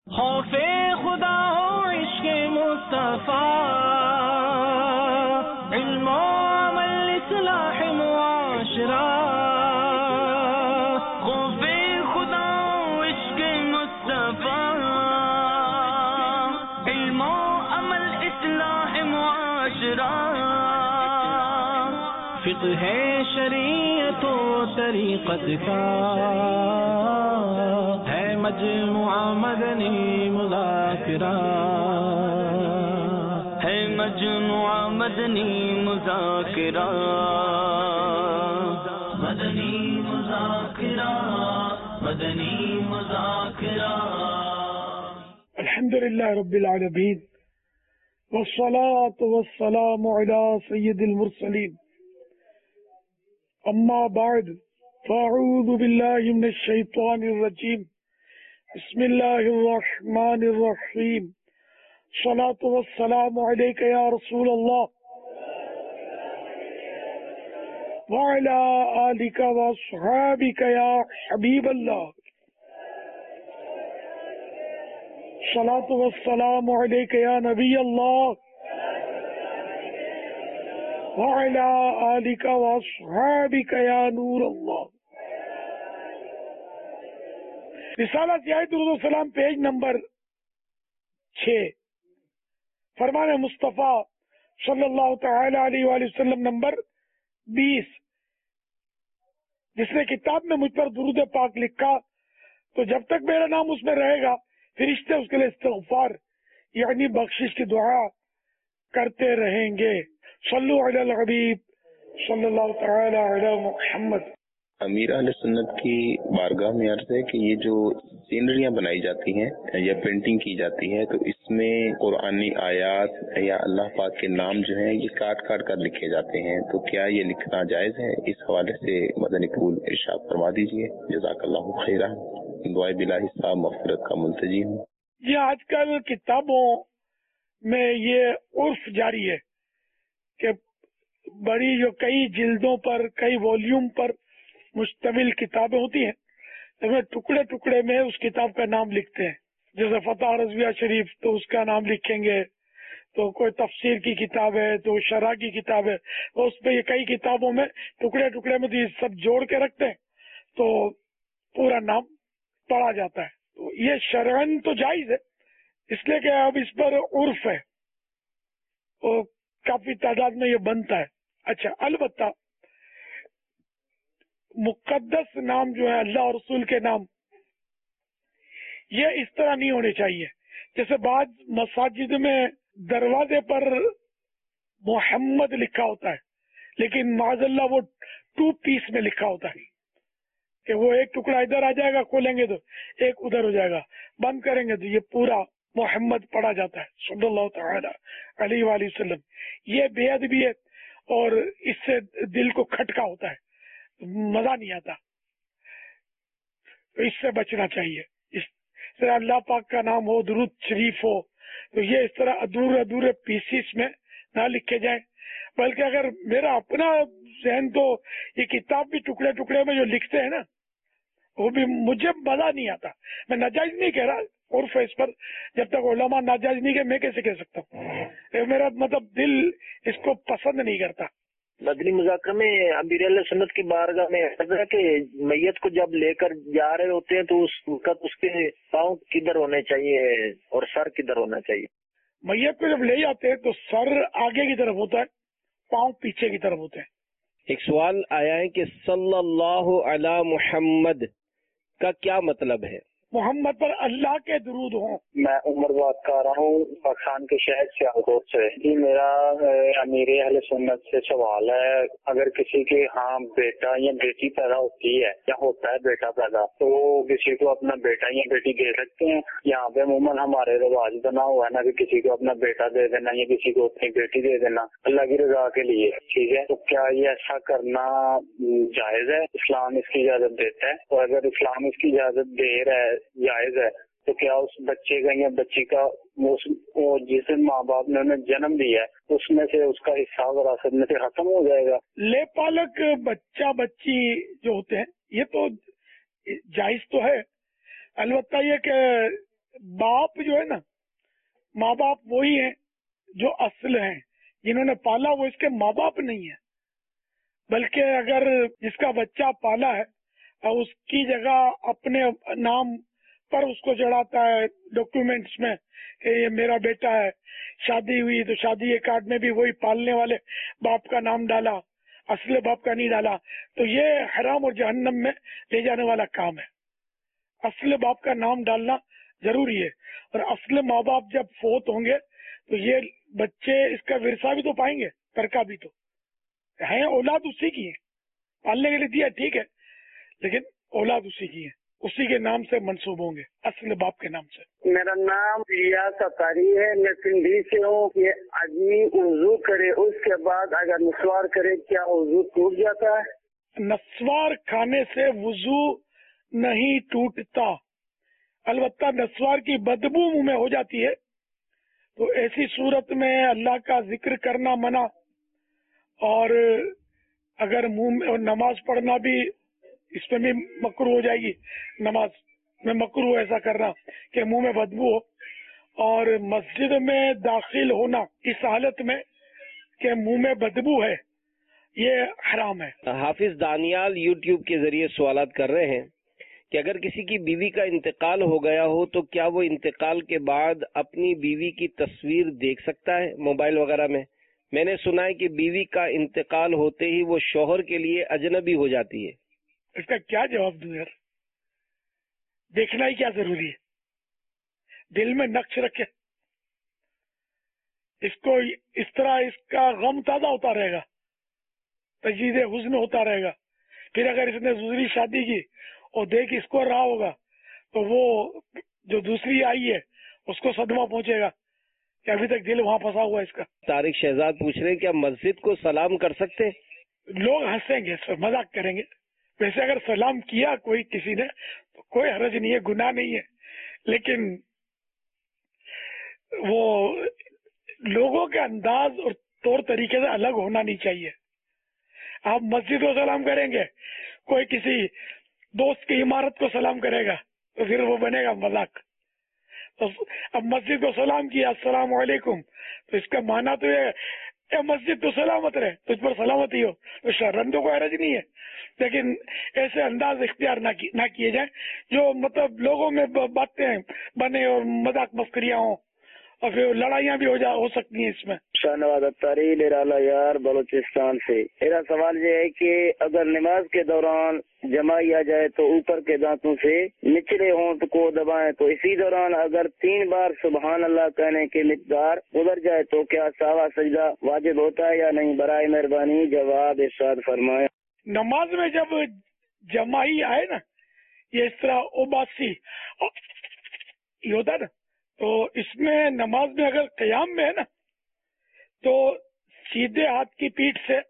خوف خدا ہو عشق مصطفیٰ، علم و عمل اصلاح معاشرہ، خوف خدا ہو عشق مصطفیٰ، علم و عمل اصلاح معاشرہ، فقہ شریعت و طریقت کا ہے مجموعہ مدنی مذاکرہ، ہے مجموعہ مدنی مذاکرہ، مدنی مذاکرہ، مدنی مذاکرہ۔ الحمدللہ رب العالمین، والصلاة والسلام علی سید المرسلین، اما بعد فاعوذ باللہ من الشیطان الرجیم، بسم اللہ الرحمن الرحیم، الصلاة والسلام علیک یا رسول اللہ وعلی آلک واصحابک یا حبیب اللہ، الصلاة والسلام علیک یا نبی اللہ وعلی آلک واصحابک یا نور اللہ۔ رسالہ سیاہ درود و سلام پیج نمبر 6، فرمان مصطفیٰ صلی اللہ تعالی علیہ وآلہ وسلم نمبر 20۔ جس نے کتاب میں مجھ پر درود پاک لکھا تو جب تک میرا نام اس میں رہے گا فرشتے اس کے لیے استغفار یعنی بخشش کی دعا کرتے رہیں گے۔ صلو علی الحبیب صلی اللہ تعالی علی محمد۔ امیر اہل سنت کی بارگاہ میں عرض ہے کہ یہ جو سینریاں بنائی جاتی ہیں یا پرنٹنگ کی جاتی ہے تو اس میں قرآنی آیات یا اللہ پاک کے نام جو ہیں یہ کاٹ کاٹ کر لکھے جاتے ہیں، تو کیا یہ لکھنا جائز ہے؟ اس حوالے سے مدنی پھول ارشاد فرما دیجیے، جزاک اللہ خیرہ۔ دعائے باللہ صاحب مغفرت کا ملتجی ہوں۔ یہ آج کل کتابوں میں یہ عرف جاری ہے کہ بڑی جو کئی جلدوں پر کئی والیوم پر مشتمل کتابیں ہوتی ہیں جس میں ٹکڑے ٹکڑے میں اس کتاب کا نام لکھتے ہیں، جیسے فتح رضویہ شریف تو اس کا نام لکھیں گے، تو کوئی تفسیر کی کتاب ہے تو شرح کی کتاب ہے، تو اس پہ یہ کئی کتابوں میں ٹکڑے ٹکڑے میں تو یہ سب جوڑ کے رکھتے ہیں تو پورا نام پڑھا جاتا ہے۔ تو یہ شرعن تو جائز ہے، اس لیے کہ اب اس پر عرف ہے اور کافی تعداد میں یہ بنتا ہے۔ اچھا، البتہ مقدس نام جو ہے اللہ اور رسول کے نام یہ اس طرح نہیں ہونے چاہیے، جیسے بعض مساجد میں دروازے پر محمد لکھا ہوتا ہے لیکن معاذ اللہ وہ 2 پیس میں لکھا ہوتا ہے کہ وہ ایک ٹکڑا ادھر آ جائے گا، کھولیں گے تو ایک ادھر ہو جائے گا، بند کریں گے تو یہ پورا محمد پڑھا جاتا ہے صلی اللہ تعالی علیہ وآلہ وسلم۔ یہ بے ادبی ہے اور اس سے دل کو کھٹکا ہوتا ہے، مزہ نہیں آتا، تو اس سے بچنا چاہیے۔ اس طرح اللہ پاک کا نام ہو، درود شریف ہو، تو یہ اس طرح ادھورے ادھورے پیسز میں نہ لکھے جائیں، بلکہ اگر میرا اپنا ذہن تو یہ کتاب بھی ٹکڑے ٹکڑے میں جو لکھتے ہیں نا وہ بھی مجھے مزہ نہیں آتا۔ میں ناجائز نہیں کہہ رہا، عرف ہے اس پر، جب تک علماء ناجائز نہیں کہ میں کیسے کہہ سکتا ہوں؟ میرا مطلب دل اس کو پسند نہیں کرتا۔ مدنی مذاکرہ میں امیر اہل سنت کی بارگاہ میں عرض ہے کہ میت کو جب لے کر جا رہے ہوتے ہیں تو اس وقت اس کے پاؤں کدھر ہونے چاہیے اور سر کدھر ہونا چاہیے؟ میت کو جب لے جاتے ہیں تو سر آگے کی طرف ہوتا ہے، پاؤں پیچھے کی طرف ہوتے ہیں۔ ایک سوال آیا ہے کہ صلی اللہ علی محمد کا کیا مطلب ہے؟ محمد پر اللہ کے درود ہوں۔ میں عمر بات کر رہا ہوں پاکستان کے شہر سیالکوٹ سے۔ جی میرا امیر اہل سنت سے سوال ہے، اگر کسی کے ہاں بیٹا یا بیٹی پیدا ہوتی ہے یا ہوتا ہے بیٹا پیدا، تو کسی کو اپنا بیٹا یا بیٹی دے سکتے ہیں؟ یہاں پہ عموماً ہمارے رواج بنا ہوا ہے نا کہ کسی کو اپنا بیٹا دے دینا یا کسی کو اپنی بیٹی دے دینا اللہ کی رضا کے لیے، ٹھیک ہے؟ تو کیا یہ ایسا کرنا جائز ہے؟ اسلام اس کی اجازت دیتا ہے؟ اور اگر اسلام اس کی اجازت دے رہا ہے، جائز ہے، تو کیا اس بچے کا یا بچی کا جس ماں باپ نے انہیں جنم دیا ہے اس میں سے اس کا حصہ وراثت میں سے ختم ہو جائے گا؟ لے پالک بچہ بچی جو ہوتے ہیں یہ تو جائز تو ہے، البتہ یہ کہ باپ جو ہے نا، ماں باپ وہی ہیں جو اصل ہیں، جنہوں نے پالا وہ اس کے ماں باپ نہیں ہیں، بلکہ اگر جس کا بچہ پالا ہے اور اس کی جگہ اپنے نام پر اس کو چڑھاتا ہے ڈاکیومینٹس میں کہ یہ میرا بیٹا ہے، شادی ہوئی تو شادی کے کارڈ میں بھی وہی پالنے والے باپ کا نام ڈالا، اصل باپ کا نہیں ڈالا، تو یہ حرام اور جہنم میں لے جانے والا کام ہے۔ اصل باپ کا نام ڈالنا ضروری ہے، اور اصل ماں باپ جب فوت ہوں گے تو یہ بچے اس کا ورثہ بھی تو پائیں گے، ترکہ بھی تو ہیں، اولاد اسی کی ہے، پالنے کے لیے دیا ٹھیک ہے، لیکن اولاد اسی کی ہے، اسی کے نام سے منسوب ہوں گے، اصل باپ کے نام سے۔ میرا نام ریاض اتاری ہے، میں پنڈی سے ہوں۔ یہ آدمی وضو کرے اس کے بعد اگر نسوار کرے کیا وضو ٹوٹ جاتا ہے؟ نسوار کھانے سے وضو نہیں ٹوٹتا، البتہ نسوار کی بدبو منہ میں ہو جاتی ہے، تو ایسی صورت میں اللہ کا ذکر کرنا منع، اور اگر منہ میں نماز پڑھنا بھی اس میں بھی مکروہ ہو جائے گی، نماز میں مکروہ ایسا کرنا کہ منہ میں بدبو ہو، اور مسجد میں داخل ہونا اس حالت میں کہ منہ میں بدبو ہے یہ حرام ہے۔ حافظ دانیال یوٹیوب کے ذریعے سوالات کر رہے ہیں کہ اگر کسی کی بیوی کا انتقال ہو گیا ہو تو کیا وہ انتقال کے بعد اپنی بیوی کی تصویر دیکھ سکتا ہے موبائل وغیرہ میں؟ میں نے سنا ہے کہ بیوی کا انتقال ہوتے ہی وہ شوہر کے لیے اجنبی ہو جاتی ہے۔ اس کا کیا جواب دوں یار؟ دیکھنا ہی کیا ضروری ہے؟ دل میں نقش رکھے، اس کو اس طرح اس کا غم تازہ ہوتا رہے گا، تجدید حزن ہوتا رہے گا، پھر اگر اس نے دوسری شادی کی اور دیکھ اس کو رہا ہوگا تو وہ جو دوسری آئی ہے اس کو صدمہ پہنچے گا کہ ابھی تک دل وہاں پھنسا ہوا ہے اس کا۔ طارق شہزاد پوچھ رہے ہیں کیا مسجد کو سلام کر سکتے ہیں؟ لوگ ہنسیں گے، مذاق کریں گے، ویسے اگر سلام کیا کوئی کسی نے تو کوئی حرج نہیں ہے، گناہ نہیں ہے، لیکن وہ لوگوں کے انداز اور طور طریقے سے الگ ہونا نہیں چاہیے۔ آپ مسجد کو سلام کریں گے، کوئی کسی دوست کی عمارت کو سلام کرے گا تو پھر وہ بنے گا مذاق۔ تو اب مسجد کو سلام کیا السلام علیکم، تو اس کا معنی تو یہ اے مسجد تو سلامت رہے، تجھ پر سلامتی ہو، تو شرن تو کوئی حرج نہیں ہے، لیکن ایسے انداز اختیار نہ کیے جائیں جو مطلب لوگوں میں باتیں بنے اور مذاق مسکریاں ہوں، اور پھر لڑائیاں بھی ہو سکتی ہیں اس میں۔ شاہنواز اتاری لیرالا یار بلوچستان سے۔ میرا سوال یہ ہے کہ اگر نماز کے دوران جمائی آ جائے تو اوپر کے دانتوں سے نچلے ہونٹ کو دبائیں، تو اسی دوران اگر 3 بار سبحان اللہ کہنے کی مقدار گزر جائے تو کیا ساوا سجدہ واجب ہوتا ہے یا نہیں؟ برائے مہربانی جواب ارشاد فرمائیں۔ نماز میں جب جمائی آئے نا، یہ اس طرح اوباسی یہ ہوتا ہے نا، تو اس میں نماز میں اگر قیام میں ہے نا تو سیدھے ہاتھ کی پیٹھ سے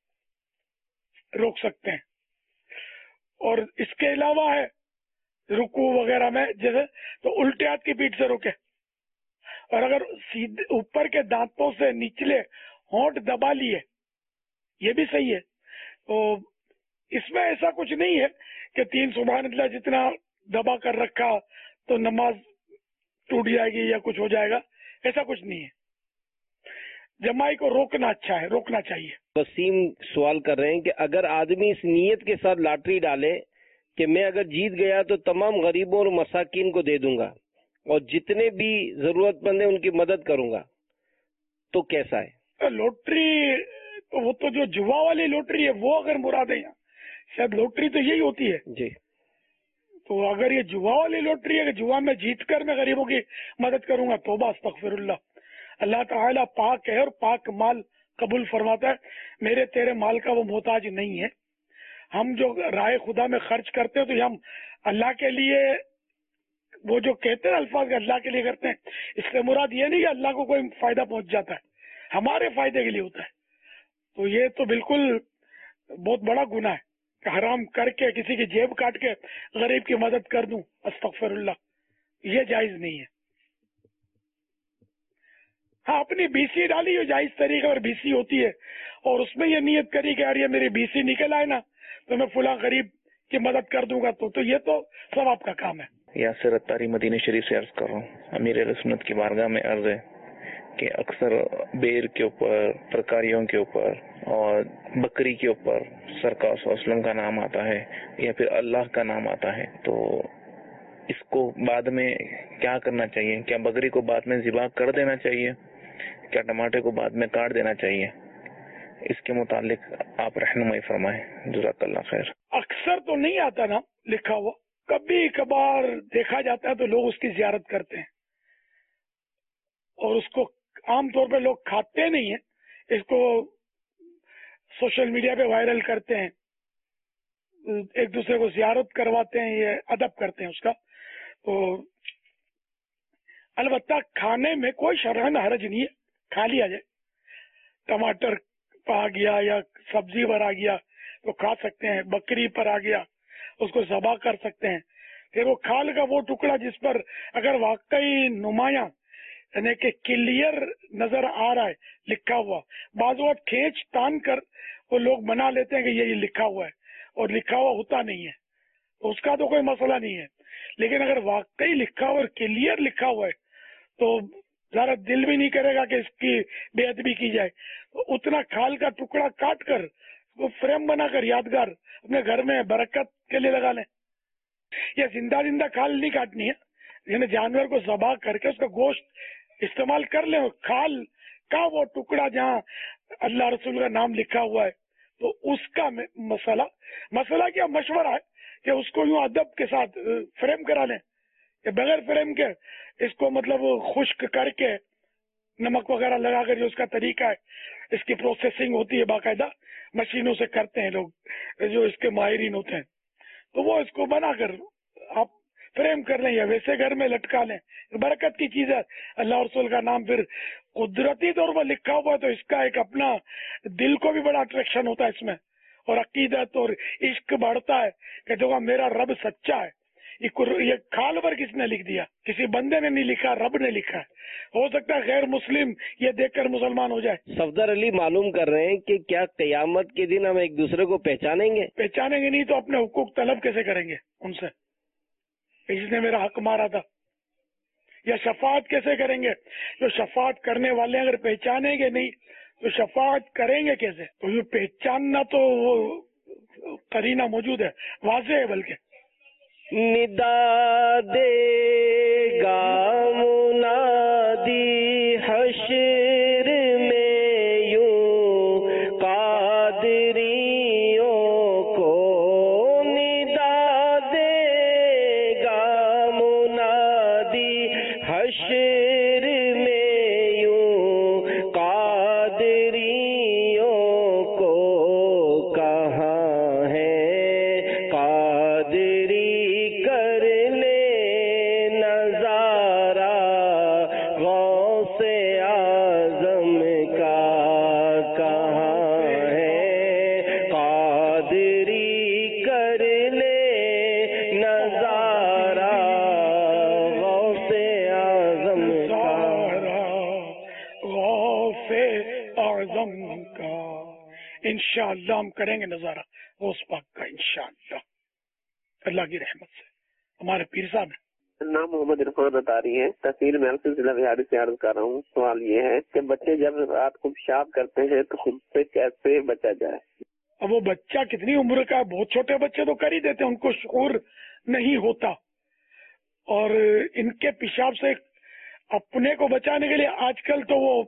روک سکتے ہیں، اور اس کے علاوہ ہے رکوع وغیرہ میں جیسے تو الٹے ہاتھ کی پیٹھ سے روکے، اور اگر سیدھے اوپر کے دانتوں سے نچلے ہونٹ دبا لیے یہ بھی صحیح ہے۔ تو اس میں ایسا کچھ نہیں ہے کہ 3 سبحان اللہ جتنا دبا کر رکھا تو نماز ٹوٹ جائے گی یا کچھ ہو جائے گا، ایسا کچھ نہیں ہے۔ جمائی کو روکنا اچھا ہے، روکنا چاہیے۔ وسیم سوال کر رہے ہیں کہ اگر آدمی اس نیت کے ساتھ لاٹری ڈالے کہ میں اگر جیت گیا تو تمام غریبوں اور مساکین کو دے دوں گا اور جتنے بھی ضرورت مند ہیں ان کی مدد کروں گا، تو کیسا ہے؟ لوٹری وہ تو جو جوا والی لوٹری ہے وہ اگر مراد ہے، شاید لوٹری تو یہی ہوتی ہے جی، تو اگر یہ جوا والی لوٹری ہے کہ جوا میں جیت کر میں غریبوں کی مدد کروں گا، توبہ استغفر اللہ۔ اللہ تعالیٰ پاک ہے اور پاک مال قبول فرماتا ہے، میرے تیرے مال کا وہ محتاج نہیں ہے۔ ہم جو راہ خدا میں خرچ کرتے ہیں تو ہم اللہ کے لیے وہ جو کہتے ہیں الفاظ اللہ کے لیے کرتے ہیں، اس سے مراد یہ نہیں کہ اللہ کو کوئی فائدہ پہنچ جاتا ہے، ہمارے فائدے کے لیے ہوتا ہے۔ تو یہ تو بالکل بہت بڑا گناہ ہے کہ حرام کر کے کسی کی جیب کاٹ کے غریب کی مدد کر دوں، استغفر اللہ، یہ جائز نہیں ہے۔ ہاں، اپنی بی سی ڈالی جو جائز طریقے اور بی سی ہوتی ہے، اور اس میں یہ نیت کری کہ یار یہ میری بی سی نکل آئے نا تو میں فلاں غریب کی مدد کر دوں گا، تو یہ تو ثواب کا کام ہے۔ یاسر اتاری مدینہ شریف سے عرض کر رہا ہوں. امیر اہل سنت کی بارگاہ میں عرض ہے کہ اکثر بیر کے اوپر، ترکاریوں کے اوپر اور بکری کے اوپر سرکار صلی اللہ علیہ وسلم کا نام آتا ہے یا پھر اللہ کا نام آتا ہے، تو اس کو بعد میں کیا کرنا چاہیے؟ کیا بکری کو بعد میں ذبح کر دینا چاہیے؟ کیا ٹماٹر کو بعد میں کاٹ دینا چاہیے؟ اس کے متعلق آپ رہنمائی فرمائیں، جزاک اللہ خیر. اکثر تو نہیں آتا نا لکھا ہوا، کبھی کبھار دیکھا جاتا ہے تو لوگ اس کی زیارت کرتے ہیں، اور اس کو عام طور پہ لوگ کھاتے نہیں ہیں، اس کو سوشل میڈیا پہ وائرل کرتے ہیں، ایک دوسرے کو زیارت کرواتے ہیں، یہ ادب کرتے ہیں اس کا. تو البتہ کھانے میں کوئی شرعن حرج نہیں ہے، کھا لیا جائے. ٹماٹر پر آ گیا یا سبزی پر آ گیا تو کھا سکتے ہیں، بکری پر آ گیا اس کو ذبح کر سکتے ہیں. پھر وہ کھال کا وہ ٹکڑا جس پر اگر واقعی نمایاں یعنی کہ کلیئر نظر آ رہا ہے لکھا ہوا، بعض وقت کھینچ تان کر وہ لوگ بنا لیتے ہیں کہ یہ لکھا ہوا ہے اور لکھا ہوا ہوتا نہیں ہے، تو اس کا تو کوئی مسئلہ نہیں ہے. لیکن اگر واقعی لکھا ہوا اور کلیئر لکھا ہوا ہے تو ذرا دل بھی نہیں کرے گا کہ اس کی بے ادبی کی جائے. تو اتنا کھال کا ٹکڑا کاٹ کر وہ فریم بنا کر یادگار اپنے گھر میں برکت کے لیے لگا لیں. یہ زندہ زندہ کھال نہیں کاٹنی ہے، یعنی جانور کو ذبح کر کے اس کا گوشت استعمال کر لیں. کھال کا وہ ٹکڑا جہاں اللہ رسول کا نام لکھا ہوا ہے تو اس کا مسئلہ کیا مشورہ ہے کہ اس کو یوں ادب کے ساتھ فریم کرا لیں، کہ بغیر فریم کے اس کو مطلب خشک کر کے نمک وغیرہ لگا کر جو اس کا طریقہ ہے، اس کی پروسیسنگ ہوتی ہے باقاعدہ مشینوں سے کرتے ہیں لوگ جو اس کے ماہرین ہوتے ہیں، تو وہ اس کو بنا کر آپ فریم کر لیں یا ویسے گھر میں لٹکا لیں. برکت کی چیز ہے، اللہ رسول کا نام پھر قدرتی طور پر لکھا ہوا ہے تو اس کا ایک اپنا دل کو بھی بڑا اٹریکشن ہوتا ہے اس میں، اور عقیدت اور عشق بڑھتا ہے کہ دیکھو میرا رب سچا ہے. یہ کھال پر کس نے لکھ دیا؟ کسی بندے نے نہیں لکھا، رب نے لکھا ہے. ہو سکتا ہے غیر مسلم یہ دیکھ کر مسلمان ہو جائے. صفدر علی معلوم کر رہے ہیں کہ کیا قیامت کے دن ہم ایک دوسرے کو پہچانیں گے؟ پہچانیں گے نہیں تو اپنے حقوق طلب کیسے کریں گے ان سے؟ اس نے میرا حق مارا تھا. یا شفاعت کیسے کریں گے؟ جو شفاعت کرنے والے اگر پہچانیں گے نہیں تو شفاعت کریں گے کیسے؟ تو یہ پہچاننا تو وہ قرینہ موجود ہے، واضح ہے. بلکہ ندا دے گا منادی حشر میں یوں قادریوں کو، ندا دے گا منادی حشر میں یوں قادریوں کو، کہاں ہے قادری کر لے نظارہ غوث اعظم کا، کہاں ہے قادری کر لے نظارہ غوث اعظم کا. غوث اعظم کا انشاءاللہ ہم کریں گے نظارہ غوث پاک کا انشاءاللہ، اللہ کی رحمت سے. ہمارے پیر صاحب ہیں. نام محمد عرفان اتاری ہے، تحصیل محل ضلع بہار سے عرض کر رہا ہوں. سوال یہ ہے کہ بچے جب رات کو پیشاب کرتے ہیں تو خود سے کیسے بچا جائے؟ اب وہ بچہ کتنی عمر کا ہے؟ بہت چھوٹے بچے تو کر ہی دیتے ہیں، ان کو شعور نہیں ہوتا. اور ان کے پیشاب سے اپنے کو بچانے کے لیے آج کل تو وہ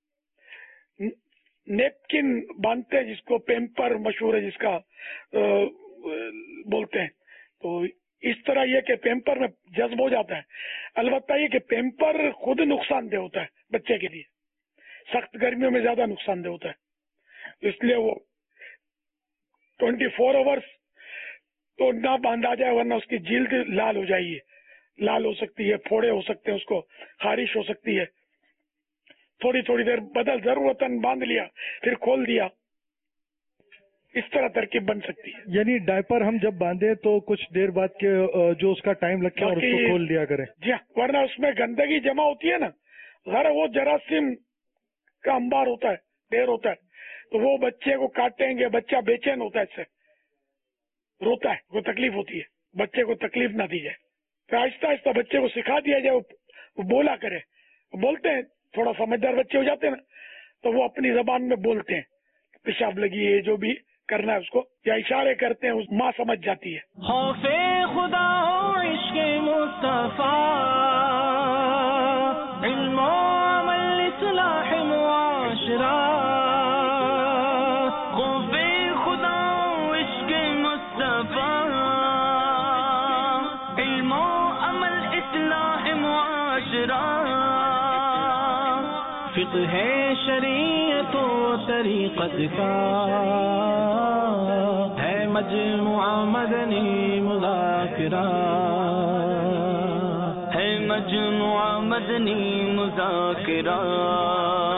نیپکن باندھتے ہیں جس کو پیمپر مشہور ہے، جس کا بولتے ہیں. تو اس طرح یہ کہ پیمپر میں جذب ہو جاتا ہے. البتہ یہ کہ پیمپر خود نقصان دہ ہوتا ہے بچے کے لیے، سخت گرمیوں میں زیادہ نقصان دہ ہوتا ہے. اس لیے وہ 24 آورس تو نہ باندھا جائے ورنہ اس کی جلد لال ہو جائے گی، لال ہو سکتی ہے، پھوڑے ہو سکتے ہیں، اس کو خارش ہو سکتی ہے. تھوڑی تھوڑی دیر بدل ضرورتاً باندھ لیا پھر کھول دیا، اس طرح ترکیب بن سکتی ہے. یعنی ڈائپر ہم جب باندھے تو کچھ دیر بعد کے جو اس کا ٹائم لگتا ہے اور اس کو کھول دیا کریں. جی ہاں، ورنہ اس میں گندگی جمع ہوتی ہے نا، ذرا وہ جراثیم کا انبار ہوتا ہے، ڈھیر ہوتا ہے، تو وہ بچے کو کاٹیں گے، بچہ بے چین ہوتا ہے، اس سے روتا ہے، وہ تکلیف ہوتی ہے. بچے کو تکلیف نہ دی جائے. پھر آہستہ آہستہ بچے کو سکھا دیا جائے وہ بولا کرے. بولتے ہیں تھوڑا سمجھدار بچے ہو جاتے ہیں نا تو وہ اپنی زبان میں بولتے ہیں پیشاب لگی ہے جو بھی کرنا ہے اس کو, یا اشارے کرتے ہیں, اس ماں سمجھ جاتی ہے. خوف خدا و عشق مصطفیٰ, علم و عمل اصلاح معاشرہ. خوف خدا و عشق مصطفیٰ, علم و عمل اصلاح معاشرہ. فقہ شریعت و طریقت کا ہے مجموعہ مدنی مذاکرہ, ہے مجموعہ مدنی مذاکرہ.